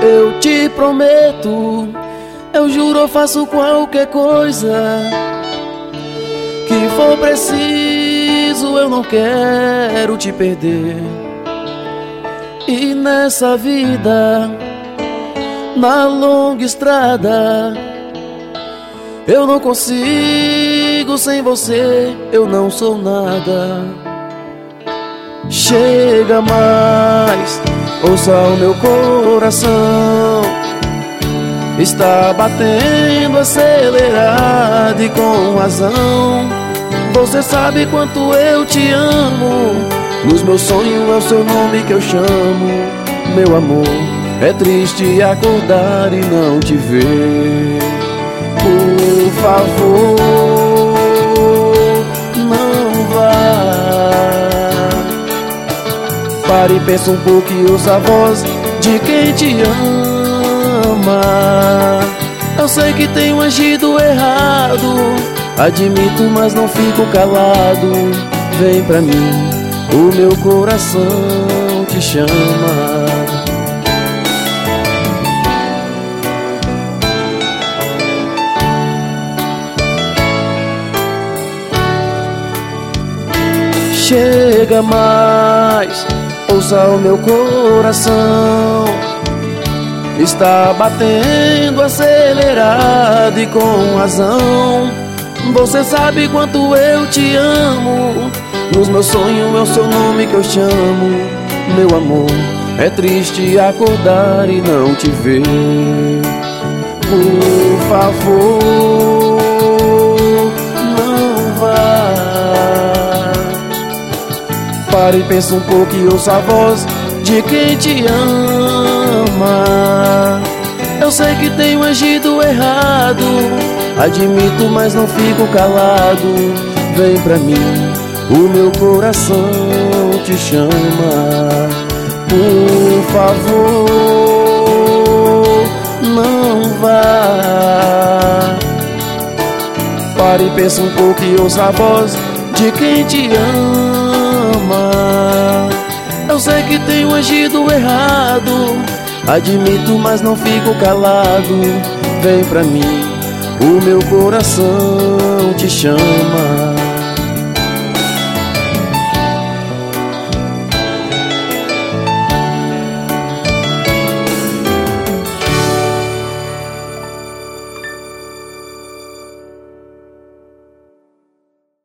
Eu te prometo, eu juro, eu faço qualquer coisa que for preciso, eu não quero te perder. E nessa vida, na longa estrada, eu não consigo sem você, eu não sou nada. Chega mais, ouça o meu coração, está batendo acelerado e com razão. Você sabe quanto eu te amo, nos meus sonhos é o seu nome que eu chamo. Meu amor, é triste acordar e não te ver. Por favor, não vá. Pare e pensa um pouco e ouça a voz de quem te ama. Eu sei que tenho agido errado, admito, mas não fico calado. Vem pra mim, o meu coração te chama. Chega mais, ouça o meu coração, está batendo acelerado e com razão. Você sabe quanto eu te amo, nos meus sonhos é o seu nome que eu chamo. Meu amor, é triste acordar e não te ver. Por favor, não vá. Pare e pensa um pouco e ouça a voz de quem te ama. Eu sei que tenho agido errado, admito, mas não fico calado. Vem pra mim, o meu coração te chama. Por favor, não vá. Pare e pensa um pouco e ouça a voz de quem te ama. Eu sei que tenho agido errado, admito, mas não fico calado. Vem pra mim, o meu coração te chama.